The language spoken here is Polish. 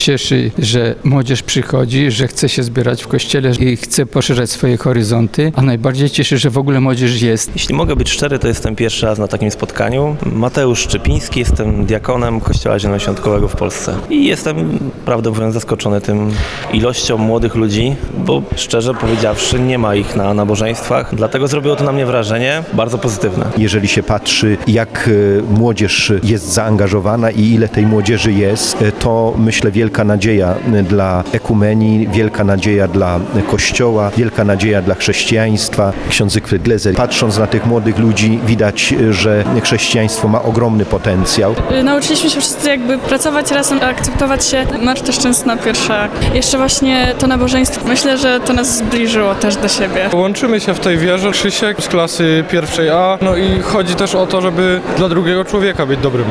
Cieszy, że młodzież przychodzi, że chce się zbierać w kościele i chce poszerzać swoje horyzonty, a najbardziej cieszy, że w ogóle młodzież jest. Jeśli mogę być szczery, to jestem pierwszy raz na takim spotkaniu. Mateusz Szczypiński, jestem diakonem Kościoła Zielonoświątkowego w Polsce. I jestem, prawdę mówiąc, zaskoczony tym ilością młodych ludzi, bo szczerze powiedziawszy nie ma ich na nabożeństwach. Dlatego zrobiło to na mnie wrażenie bardzo pozytywne. Jeżeli się patrzy, jak młodzież jest zaangażowana i ile tej młodzieży jest, to myślę wielka nadzieja dla ekumenii, wielka nadzieja dla Kościoła, wielka nadzieja dla chrześcijaństwa. Ksiądz Zygfryd Glezer, patrząc na tych młodych ludzi, widać, że chrześcijaństwo ma ogromny potencjał. Nauczyliśmy się wszyscy jakby pracować razem, akceptować się. Marta Szczęsna pierwsza. Jeszcze właśnie to nabożeństwo. Myślę, że to nas zbliżyło też do siebie. Łączymy się w tej wierze. Krzysiek z klasy pierwszej A, no i chodzi też o to, żeby dla drugiego człowieka być dobrym